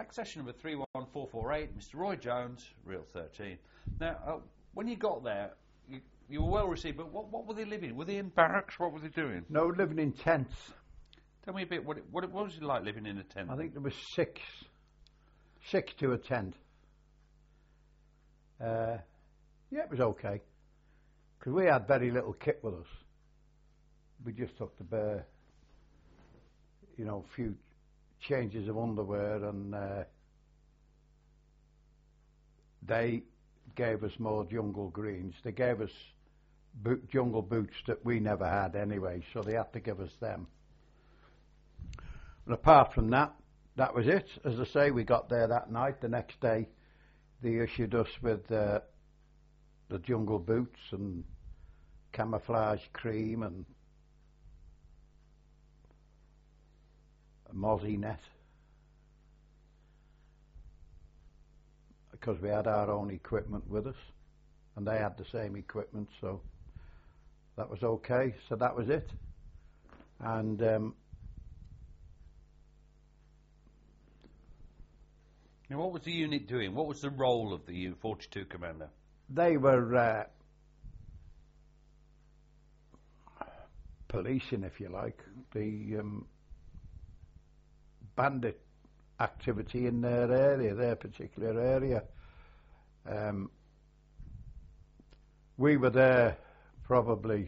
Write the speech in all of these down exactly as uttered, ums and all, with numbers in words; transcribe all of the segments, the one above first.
Accession number three one four four eight, Mister Roy Jones, Real thirteen. Now, uh, when you got there, you, you were well received, but what, what were they living? Were they in barracks? What were they doing? No, living in tents. Tell me a bit, what, it, what, it, what was it like living in a tent? I think there was six. Six to a tent. Uh, yeah, it was okay. Because we had very little kit with us. We just took the bare, you know, few changes of underwear, and uh, they gave us more jungle greens. They gave us boot, jungle boots that we never had anyway, so they had to give us them. And apart from that, that was it. As I say, we got there that night. The next day, they issued us with uh, the jungle boots and camouflage cream and a mozzie net, because we had our own equipment with us and they had the same equipment, so that was okay. So that was it. And um, now, what was the unit doing? What was the role of the U forty-two commander? They were uh, policing, if you like, the um, bandit activity in their area, their particular area. Um, we were there probably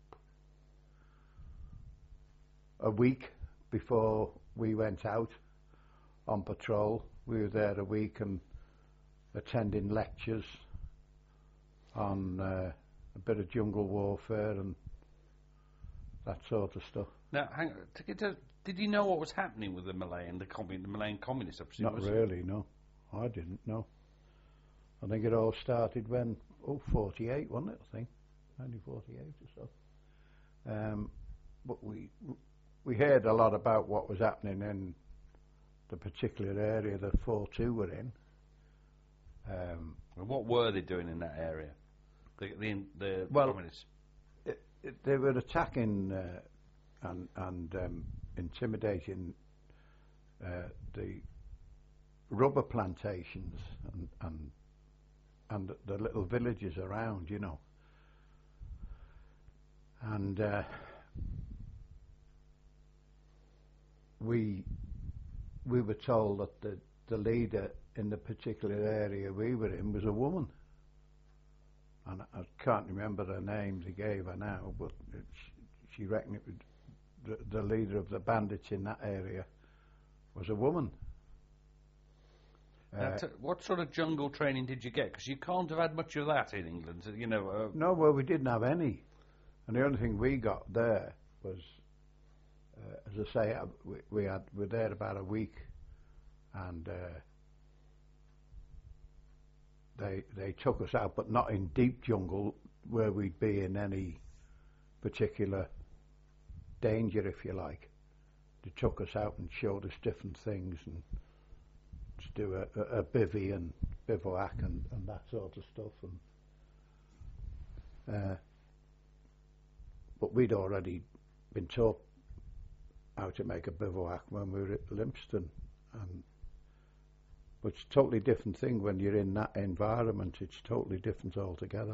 a week before we went out on patrol. We were there a week and attending lectures on uh, a bit of jungle warfare and that sort of stuff. Now, hang on, to get to, did you know what was happening with the Malay and the, commun, the Malayan communists? Not really, no. I didn't know. I think it all started when, oh, forty-eight, wasn't it, I think? nineteen forty-eight or so. Um, but we we heard a lot about what was happening in the particular area that four two were in. Um, and what were they doing in that area? The, the, the well, communists? It, it, they were attacking uh, and, and um, intimidating uh, the rubber plantations and, and and the little villages around, you know. And uh, we we were told that the, the leader in the particular area we were in was a woman. And I can't remember the name they gave her now, but it, she reckoned it would, the, the leader of the bandits in that area was a woman. Now, Uh, t- what sort of jungle training did you get? Because you can't have had much of that in England, you know. Uh, no, well, we didn't have any. And the only thing we got there was, uh, as I say, uh, we, we had we were there about a week, and uh, they they took us out, but not in deep jungle where we'd be in any particular danger, if you like. They took us out and showed us different things and to do a, a, a bivvy and bivouac and, and that sort of stuff. And uh, but we'd already been taught how to make a bivouac when we were at Lympstone, and but it's a totally different thing when you're in that environment. It's totally different altogether.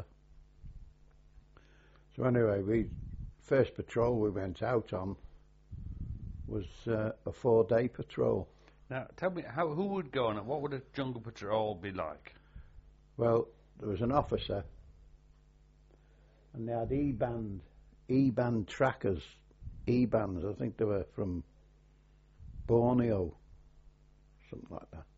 So anyway, we first patrol we went out on was uh, a four-day patrol. Now, tell me, how who would go on it? What would a jungle patrol be like? Well, there was an officer, and they had E-band, E-band trackers, E-bands. I think they were from Borneo, something like that.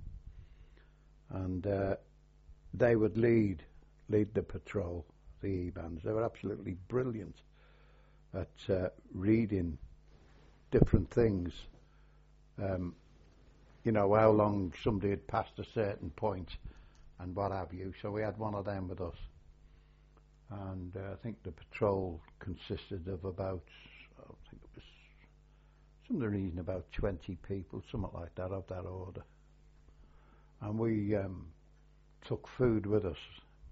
And uh, they would lead lead the patrol, the E-bands. They were absolutely brilliant at uh, reading different things. Um, you know, how long somebody had passed a certain point and what have you. So we had one of them with us. And uh, I think the patrol consisted of about, I think it was something in the region about twenty people, something like that, of that order. And we um, took food with us,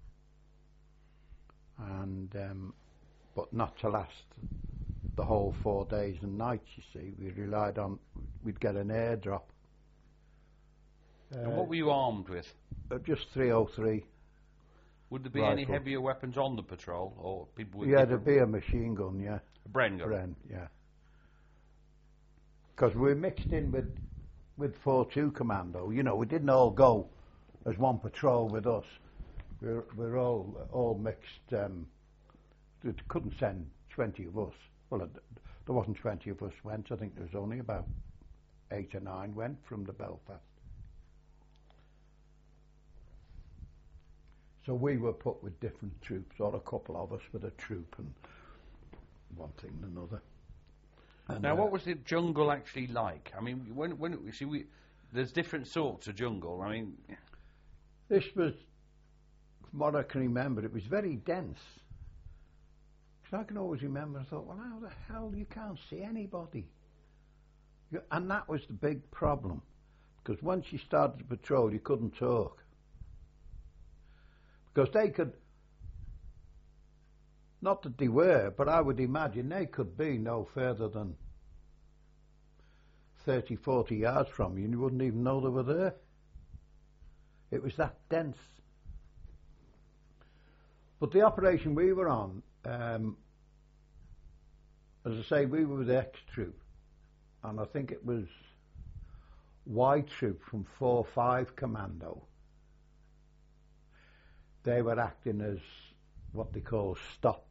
and um, but not to last the whole four days and nights, you see. We relied on, we'd get an airdrop Uh, And what were you armed with? uh, just three oh three. Would there be any rifle. heavier weapons on the patrol, or people with Yeah, different- there'd be a machine gun, yeah. a Bren gun? Bren, yeah. Because we mixed in with with four two Commando. You know, we didn't all go as one patrol with us. We're we're all all mixed. Um, they couldn't send twenty of us. Well, it, there wasn't twenty of us went. I think there was only about eight or nine went from the Belfast. So we were put with different troops, or a couple of us with a troop, and one thing and another. And Now, uh, what was the jungle actually like? I mean, when when you see we, there's different sorts of jungle. I mean, this was, from what I can remember, it was very dense. Because I can always remember, I thought, well, how the hell you can't see anybody? You, and that was the big problem. Because once you started to patrol, you couldn't talk. Because they could, not that they were, but I would imagine they could be no further than thirty, forty yards from you, and you wouldn't even know they were there. It was that dense. But the operation we were on, um, as I say, we were with the X troop, and I think it was Y troop from four five Commando. They were acting as what they call stops.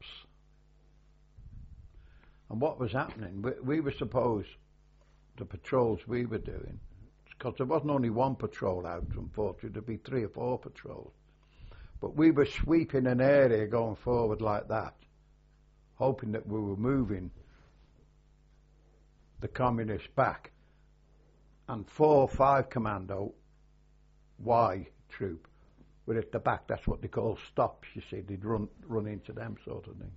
And what was happening, we, we were supposed, the patrols we were doing, because there wasn't only one patrol out from Fortress, there'd be three or four patrols. But we were sweeping an area going forward like that, hoping that we were moving the communists back. And four five Commando, Y troop, were at the back. That's what they call stops, you see. They'd run run into them sort of thing.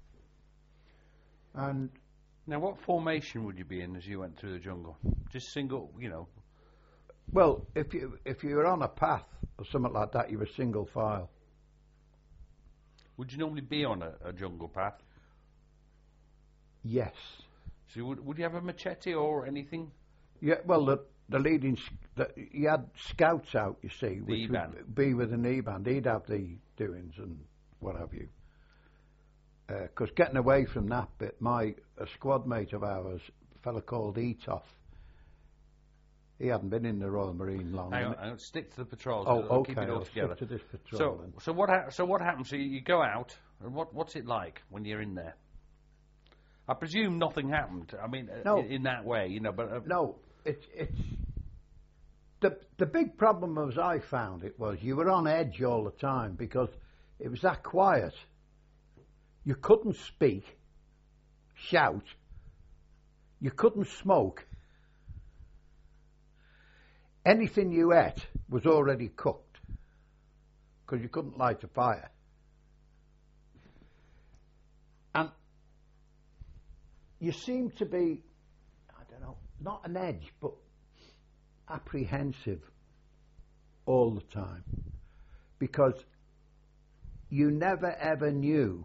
And now what formation would you be in as you went through the jungle? Just single, you know? well, if you if you were on a path or something like that, you were single file. Would you normally be on a, a jungle path? Yes. So would would you have a machete or anything? Yeah. Well, the the leading, s- the, you had scouts out, you see, which E-band. would be with an E-band. He'd have the doings and what have you. Because getting away from that bit, my a squad mate of ours, a fella called Etoff, he hadn't been in the Royal Marine long. Hang on, and- hang on, stick to the patrols. Oh, I'll okay. Keep it all I'll together. stick to this patrol. So, then. so what? Ha- so what happens? So you, you go out, and what? What's it like when you're in there? I presume nothing happened. I mean, uh, No. in, in that way, you know. But uh, No, it's it's the the big problem as I found it was you were on edge all the time because it was that quiet. You couldn't speak, shout. You couldn't smoke. Anything you ate was already cooked because you couldn't light a fire. And you seem to be, I don't know, not an edge, but apprehensive all the time because you never ever knew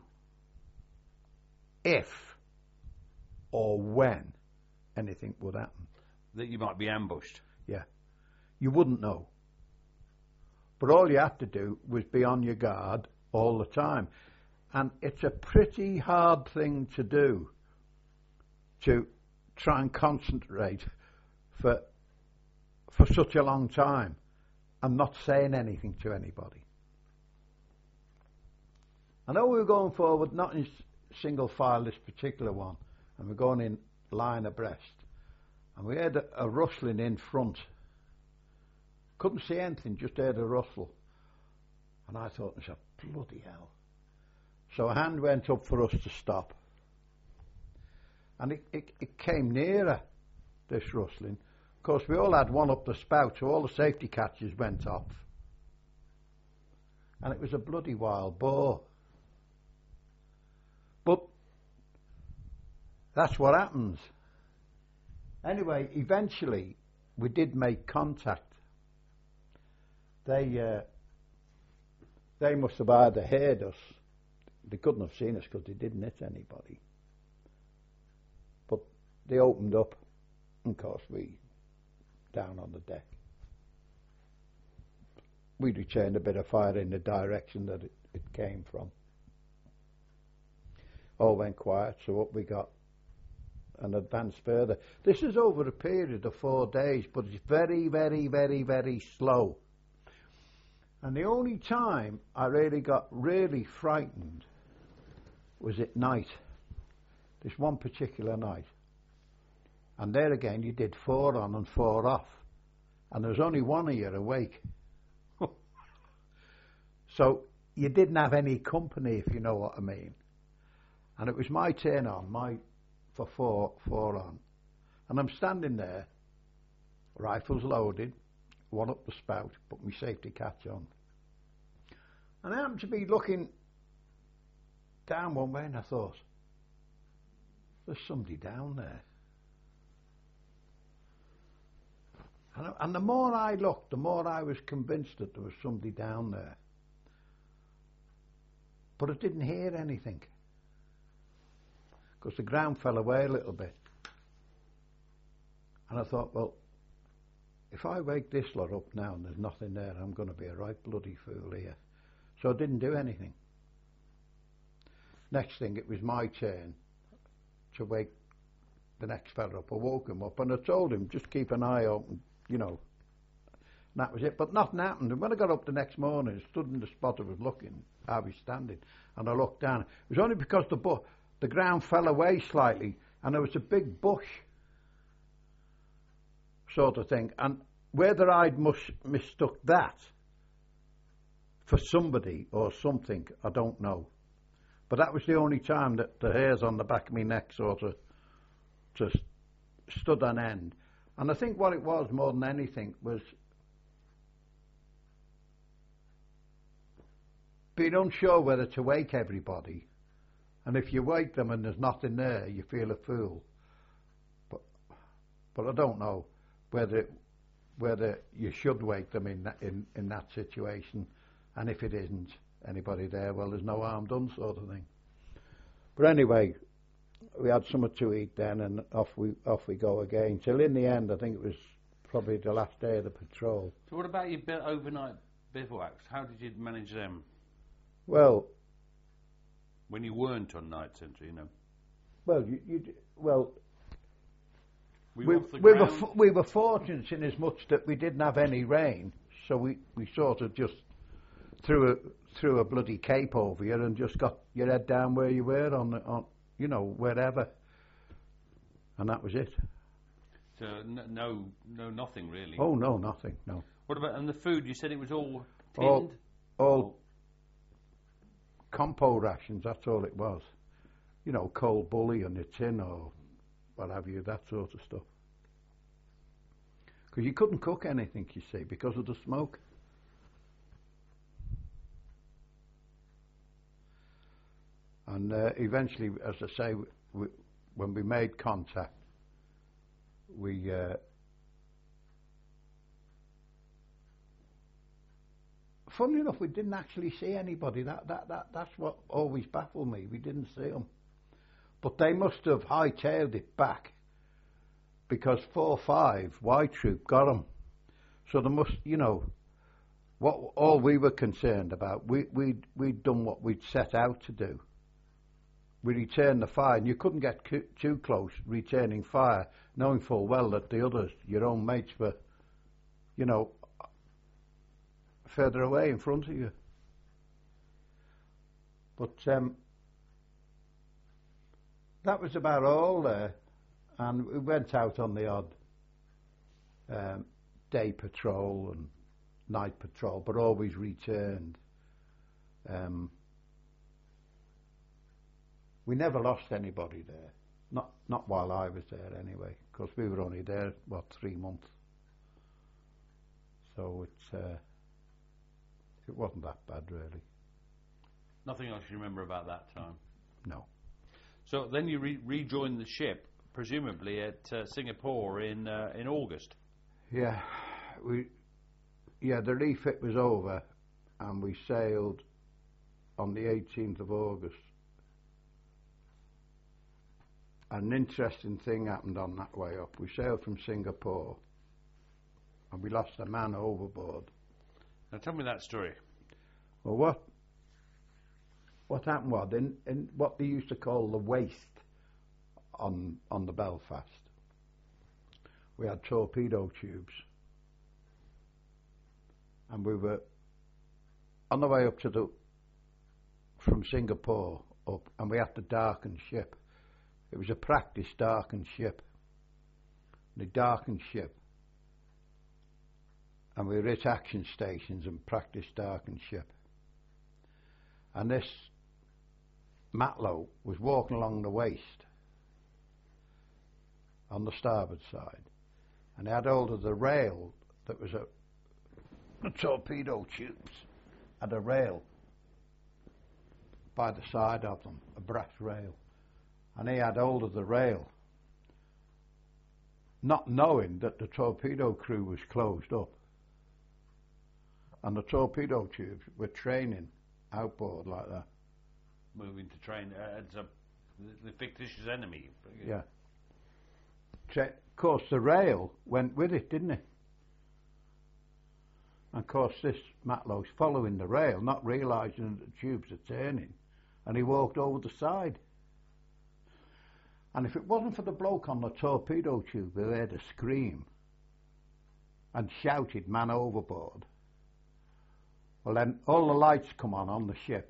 if or when anything would happen. that you might be ambushed. Yeah. You wouldn't know. But all you had to do was be on your guard all the time. And it's a pretty hard thing to do, to try and concentrate for for such a long time and not saying anything to anybody. I know we were going forward, not in single file, this particular one, and we're going in line abreast. And we heard a, a rustling in front. Couldn't see anything, just heard a rustle. And I thought, I said, bloody hell. So a hand went up for us to stop. And it, it, it came nearer, this rustling. Of course, we all had one up the spout, so all the safety catches went off. And it was a bloody wild boar. But that's what happens. Anyway, eventually, we did make contact. They uh, they must have either heard us. They couldn't have seen us because they didn't hit anybody. But they opened up, and of course we down on the deck. we returned a bit of fire in the direction that it, it came from. All went quiet, so up we got and advanced further. This is over a period of four days, but it's very, very, very, very slow. And the only time I really got really frightened was at night, this one particular night. And there again, you did four on and four off. And there was only one of you awake. So you didn't have any company, if you know what I mean. And it was my turn on, my for four, four on. And I'm standing there, rifles loaded, one up the spout, put my safety catch on. And I happened to be looking down one way and I thought, there's somebody down there. And, I, and the more I looked, the more I was convinced that there was somebody down there. But I didn't hear anything, because the ground fell away a little bit. And I thought, well, if I wake this lot up now and there's nothing there, I'm going to be a right bloody fool here. So I didn't do anything. Next thing, it was my turn to wake the next fella up. I woke him up and I told him, just keep an eye open, you know. And that was it. But nothing happened. And when I got up the next morning, I stood in the spot I was looking, I was standing, and I looked down. It was only because the bu- the ground fell away slightly and there was a big bush sort of thing. And whether I'd mus- mistook that for somebody or something, I don't know. But that was the only time that the hairs on the back of my neck sort of just stood on end. And I think what it was more than anything was being unsure whether to wake everybody. And if you wake them and there's nothing there, you feel a fool. But but I don't know whether whether you should wake them in that, in, in that situation. And if it isn't anybody there, well, there's no harm done, sort of thing. But anyway, we had something to eat then, and off we off we go again. Till in the end, I think it was probably the last day of the patrol. So what about your bi- overnight bivouacs? How did you manage them? Well, when you weren't on night centre, you know. Well, you, you well. We, we, off the we were ground? f- we were fortunate in as much that we didn't have any rain, so we, we sort of just threw a threw a bloody cape over you and just got your head down where you were on the, on you know wherever, and that was it. So n- no no nothing really. Oh no, nothing, no. What about and the food? You said it was all tinned. All, all compo rations. That's all it was. You know, cold bully on your tin or what have you, that sort of stuff. Because you couldn't cook anything, you see, because of the smoke. And uh, eventually, as I say, we, when we made contact, we uh, funny enough, we didn't actually see anybody. That that that that's what always baffled me. We didn't see them, but they must have hightailed it back because four five White Troop got them. So they must, you know, what all we were concerned about. We we we'd done what we'd set out to do. We returned the fire, and you couldn't get c- too close returning fire, knowing full well that the others, your own mates, were, you know, further away in front of you. But um, that was about all there, and we went out on the odd um, day patrol and night patrol, but always returned. Um, We never lost anybody there, not not while I was there anyway, because we were only there, what, three months. So it's uh, it wasn't that bad, really. Nothing else you remember about that time? No. So then you re- rejoined the ship, presumably at uh, Singapore in uh, in August. Yeah, we yeah the refit was over, and we sailed on the eighteenth of August. An interesting thing happened on that way up. We sailed from Singapore and we lost a man overboard Now tell me that story. Well, what what happened was in, in what they used to call the waist on on the Belfast, we had torpedo tubes, and we were on the way up to the from Singapore up, and we had to darken ship. It was a practice darkened ship. The darkened ship, and we were at action stations and practice darkened ship. And this Matlow was walking along the waist on the starboard side, and he had hold of the rail that was a the torpedo tubes had a rail by the side of them, a brass rail, and he had hold of the rail, not knowing that the torpedo crew was closed up, and the torpedo tubes were training outboard like that. Moving to train uh, as a the fictitious enemy. Yeah. Tra- of course, the rail went with it, didn't it? And of course, this Matlow's following the rail, not realising that the tubes are turning, and he walked over the side. And if it wasn't for the bloke on the torpedo tube who heard a scream and shouted, "Man overboard," well then all the lights come on on the ship,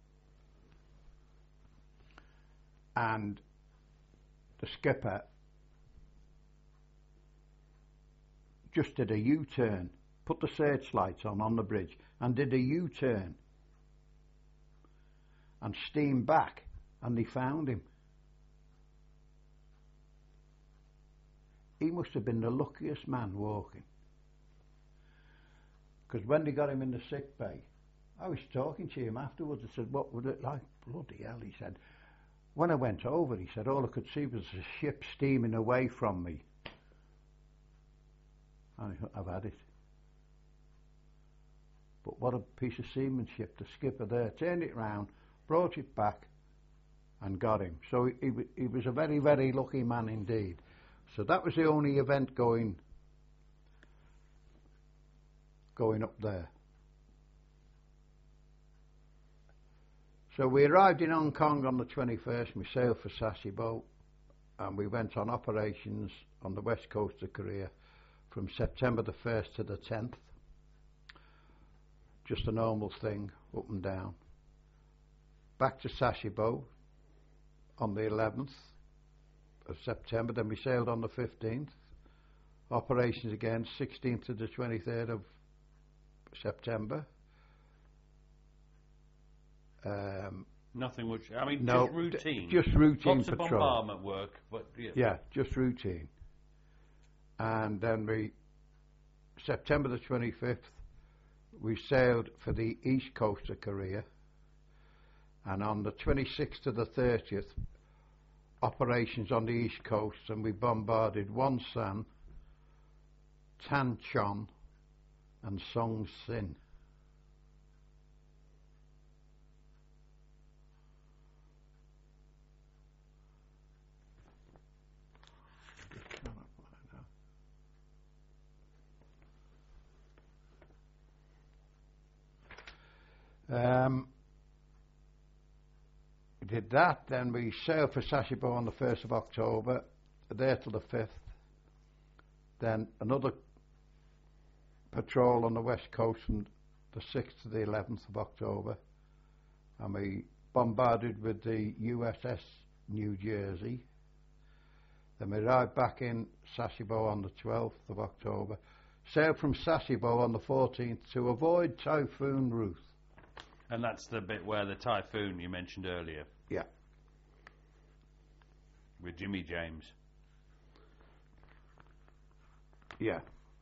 and the skipper just did a U-turn, put the searchlights on on the bridge and did a U-turn and steamed back, and they found him. He must have been the luckiest man walking, because when they got him in the sick bay, I was talking to him afterwards. I said, "What would it like?" "Bloody hell," he said. "When I went over," he said, "all I could see was the ship steaming away from me." And I thought, I've had it. But what a piece of seamanship. The skipper there turned it round, brought it back, and got him. So he, he, he was a very, very lucky man indeed. So that was the only event going going up there. So we arrived in Hong Kong on the twenty-first. We sailed for Sasebo, and we went on operations on the west coast of Korea from September the first to the tenth. Just a normal thing, up and down. Back to Sasebo on the eleventh of September. Then we sailed on the fifteenth. Operations again, sixteenth to the twenty-third of September. Um, Nothing which, I mean, no, just routine. D- just routine Lots patrol. of bombardment work, but yeah. Yeah, just routine. And then we, September the twenty-fifth, we sailed for the east coast of Korea. And on the twenty-sixth to the thirtieth, operations on the east coast, and we bombarded Wonsan, Tanchon, and Songsin. Um, we did that, then we sailed for Sasebo on the first of October, there till the fifth. Then another patrol on the west coast from the sixth to the eleventh of October, and we bombarded with the U S S New Jersey. Then we arrived back in Sasebo on the twelfth of October, sailed from Sasebo on the fourteenth to avoid Typhoon Ruth. And that's the bit where the typhoon you mentioned earlier. Yeah. With Jimmy James. Yeah.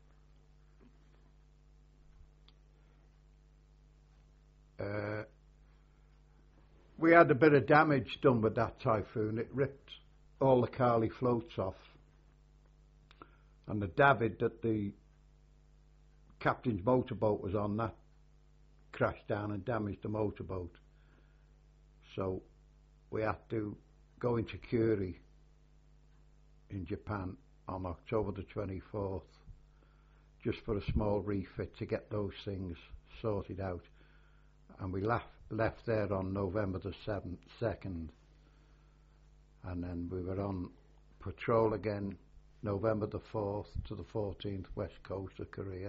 Uh, we had a bit of damage done with that typhoon. It ripped all the Carly floats off, and the David that the captain's motorboat was on, that crashed down and damaged the motorboat. So we had to go into Kuri in Japan on October the twenty-fourth, just for a small refit to get those things sorted out. And we left, left there on November the seventh, second. And then we were on patrol again November the fourth to the fourteenth, west coast of Korea.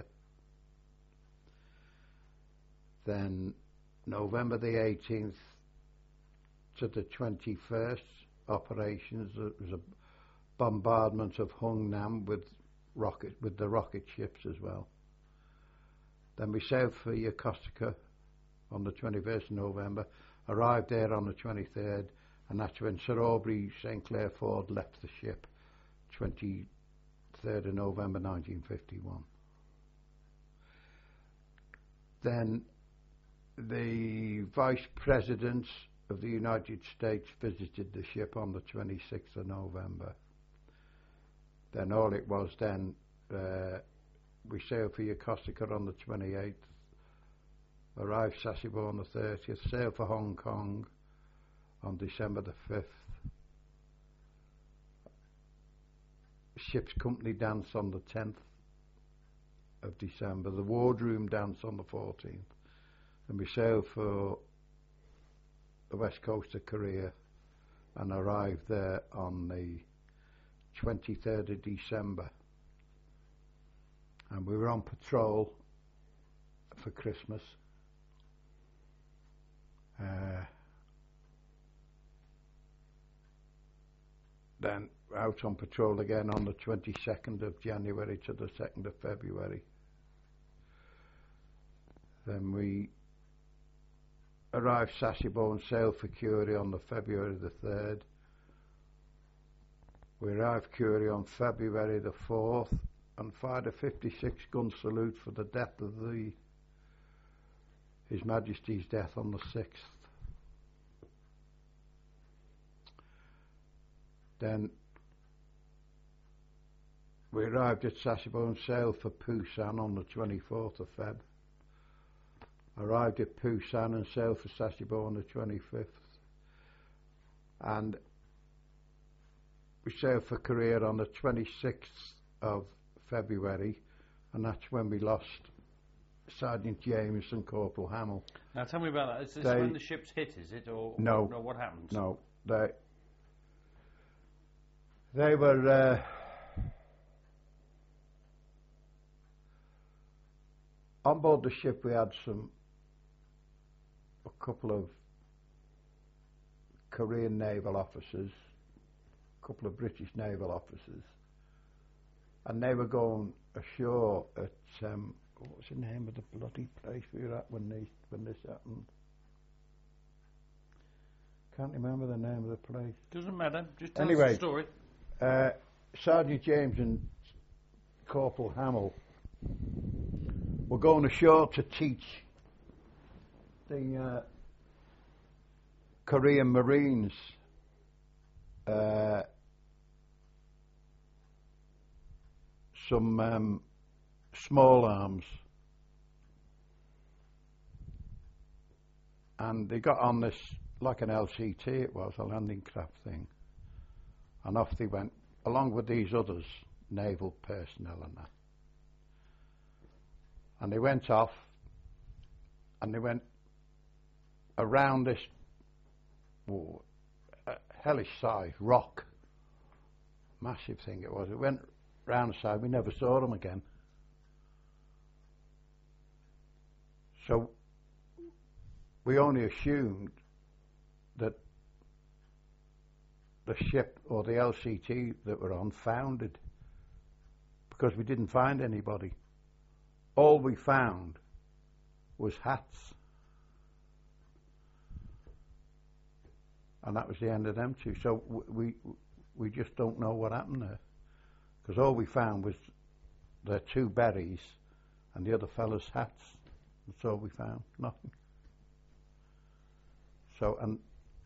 Then November the eighteenth to the twenty-first, operations. It was a bombardment of Hungnam with rocket with the rocket ships as well. Then we sailed for Yokosuka on the twenty-first of November, arrived there on the twenty-third, and that's when Sir Aubrey Saint Clair Ford left the ship, twenty-third of November nineteen fifty-one. Then the Vice President of the United States visited the ship on the twenty-sixth of November. Then all it was then, uh, we sailed for Yokosuka on the twenty-eighth, arrived Sasebo on the thirtieth, sailed for Hong Kong on December the fifth. Ship's company dance on the tenth of December, the wardroom dance on the fourteenth. Then we sailed for the west coast of Korea and arrived there on the twenty-third of December. And we were on patrol for Christmas. Uh, then out on patrol again on the twenty-second of January to the second of February. Then we arrived Sasebo and sailed for Curie on the February the third. We arrived Curie on February the fourth and fired a fifty-six gun salute for the death of the His Majesty's death on the sixth. Then we arrived at Sasebo and sailed for Busan on the twenty-fourth of Feb. Arrived at Busan and sailed for Sasebo on the twenty-fifth. And we sailed for Korea on the twenty-sixth of February, and that's when we lost Sergeant James and Corporal Hamill. Now tell me about that. Is this They, when the ship's hit, is it? Or, no. or, or what happens? No. They, they were... Uh, on board the ship we had some... a couple of Korean naval officers, a couple of British naval officers, and they were going ashore at... Um, what was the name of the bloody place we were at when, they, when this happened? Can't remember the name of the place. Doesn't matter, just tell anyway, us the story. Uh, Sergeant James and Corporal Hamill were going ashore to teach the uh, Korean Marines uh, some um, small arms, and they got on this like an L C T, it was a landing craft thing, and off they went along with these others, naval personnel and that, and they went off and they went around this oh, uh, hellish size rock, massive thing it was. It went round the side, we never saw them again. So we only assumed that the ship or the L C T that we're on foundered, because we didn't find anybody. All we found was hats, and that was the end of them two. So we we just don't know what happened there, because all we found was their two berries and the other fella's hats. That's all we found, nothing. So, and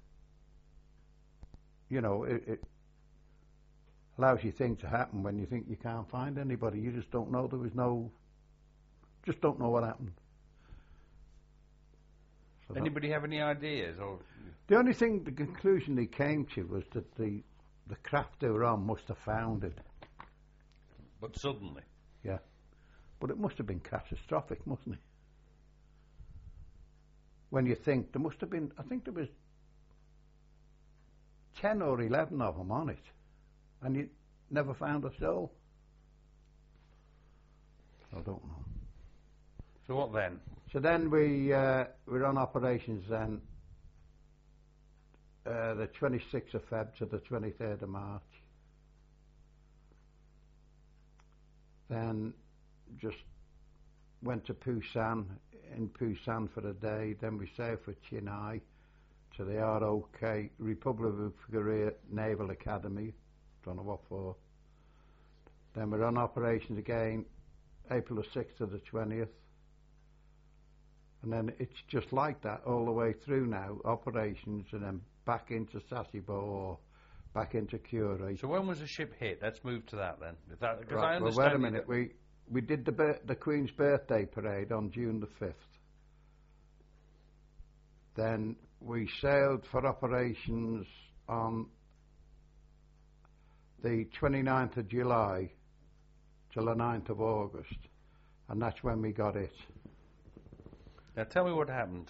you know, it, it allows you things to happen when you think you can't find anybody. You just don't know. There was no, just don't know what happened. So Anybody have any ideas? Or the only thing, the conclusion they came to was that the the craft they were on must have foundered. But suddenly? Yeah. But it must have been catastrophic, mustn't it? When you think, there must have been, I think there was ten or eleven of them on it, and you never found a soul. I don't know. So what then? So then we uh, we were on operations then, uh, the twenty-sixth of Feb to the twenty-third of March. Then just went to Busan, in Busan for a day. Then we sailed for Chennai to the R O K, Republic of Korea Naval Academy. Don't know what for. Then we're on operations again, April the sixth to the twentieth. And then it's just like that all the way through now, operations, and then back into Sasebo or back into Curie. So when was the ship hit? Let's move to that then. If that, 'cause Right, I well, understand wait a minute. We we did the bir- the Queen's birthday parade on June the fifth. Then we sailed for operations on the twenty-ninth of July till the ninth of August, and that's when we got it. Now tell me what happened.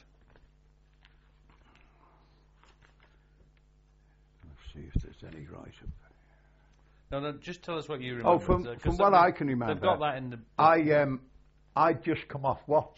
Let's see if there's any right. No, no, just tell us what you remember. Oh, from, uh, from what I can remember, they've got that in the. I um, I'd just come off watch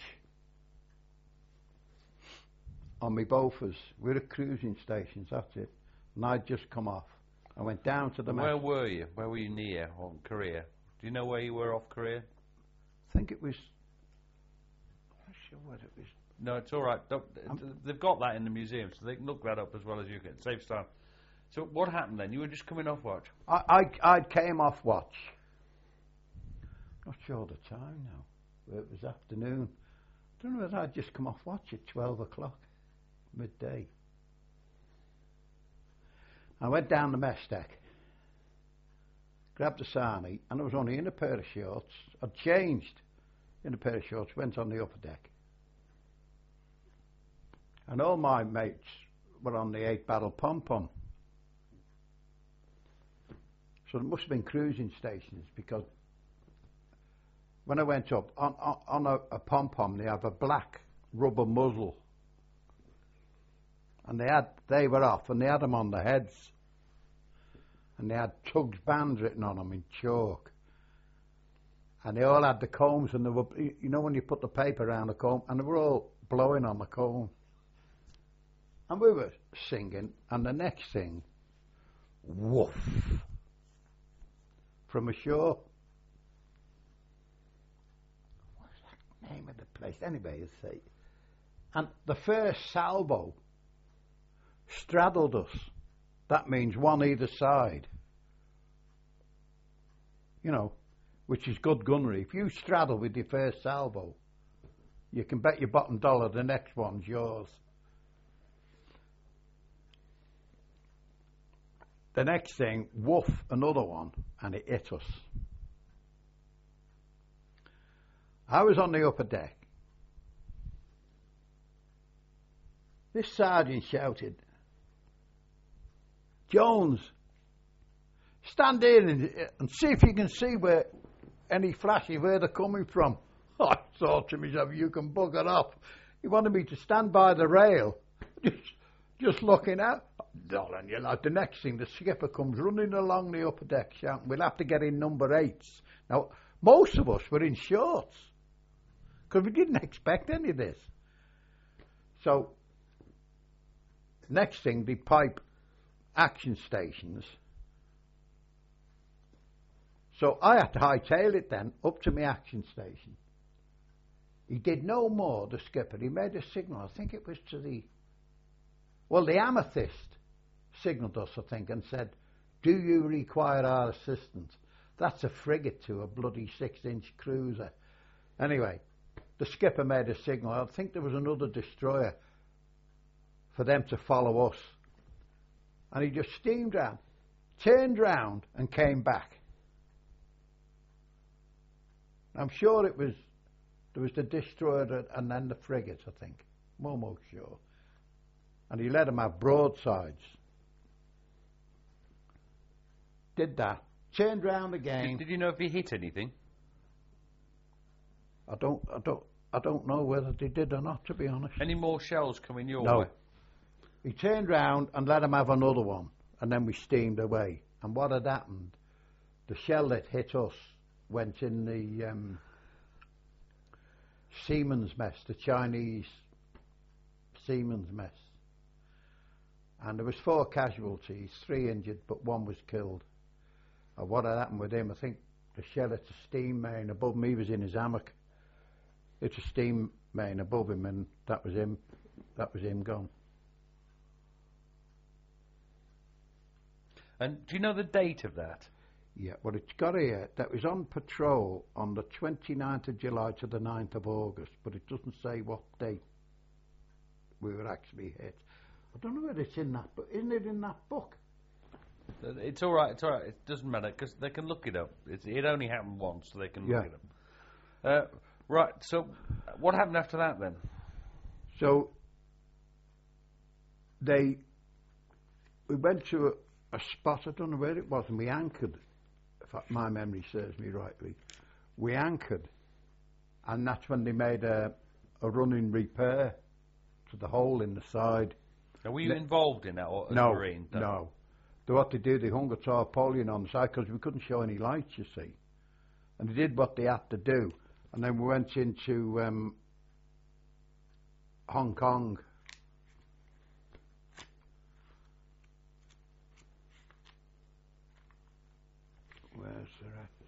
on my Beauforts. We're at cruising stations, that's it. And I'd just come off. I went down to the. And where were you? Where were you near on Korea? Do you know where you were off Korea? I think it was. I'm not sure what it was. No, it's all right. Don't- They've got that in the museum, so they can look that up as well as you can. Saves time. So what happened then? You were just coming off watch. I, I, I came off watch. Not sure the time now. It was afternoon. I don't know whether I'd just come off watch at twelve o'clock, midday. I went down the mess deck, grabbed a sarnie, and I was only in a pair of shorts. I'd changed in a pair of shorts, went on the upper deck. And all my mates were on the eight barrel pom-pom. So there must have been cruising stations, because when I went up, on, on, on a, a pom-pom they have a black rubber muzzle. And they had they were off, and they had them on the heads. And they had Tugs Bands written on them in chalk. And they all had the combs, and they were, you know when you put the paper around the comb, and they were all blowing on the comb. And we were singing, and the next thing, woof, from ashore. What's that name of the place? Anyway, you see. And the first salvo straddled us. That means one either side. You know, which is good gunnery. If you straddle with your first salvo, you can bet your bottom dollar the next one's yours. The next thing, woof, another one, and it hit us. I was on the upper deck. This sergeant shouted, "Jones, stand here and, and see if you can see where any flashes where they're coming from." I thought to myself, you can bugger off. He wanted me to stand by the rail, just, just looking out. Darling, you know, the next thing, the skipper comes running along the upper deck shouting, "We'll have to get in number eights." Now, most of us were in shorts, because we didn't expect any of this. So, next thing, they pipe action stations. So I had to hightail it then up to my action station. He did no more, the skipper. He made a signal, I think it was to the, well, the Amethyst signalled us, I think, and said, "Do you require our assistance?" That's a frigate to a bloody six-inch cruiser. Anyway, the skipper made a signal. I think there was another destroyer for them to follow us. And he just steamed round, turned round and came back. I'm sure it was, there was the destroyer and then the frigate, I think. I'm almost sure. And he let them have broadsides. Did that. Turned round again. Did, did you know if he hit anything? I don't, I don't, I don't know whether they did or not, to be honest. Any more shells coming your No. way? He turned round and let him have another one, and then we steamed away. And what had happened, the shell that hit us went in the um, seaman's mess, the Chinese seaman's mess. And there was four casualties, three injured, but one was killed. And what had happened with him, I think the shell hit a steam main above him. He was in his hammock. It's a steam main above him, and that was him. That was him gone. And do you know the date of that? Yeah, well, it's got here that was on patrol on the twenty-ninth of July to the ninth of August, but it doesn't say what date we were actually hit. I don't know whether it's in that, but isn't it in that book? It's all right. It's all right. It doesn't matter because they can look it up. It's, it only happened once, so they can look Yeah. it up. Uh, right. So, what happened after that then? So they, we went to a, a spot, I don't know where it was, and we anchored, if my memory serves me rightly. We anchored, and that's when they made a, a running repair to the hole in the side. Are we No. involved in that or as No, a Marine? no. So what they did, they hung a tarpaulin on the side because we couldn't show any lights, you see. And they did what they had to do. And then we went into um, Hong Kong. Where's the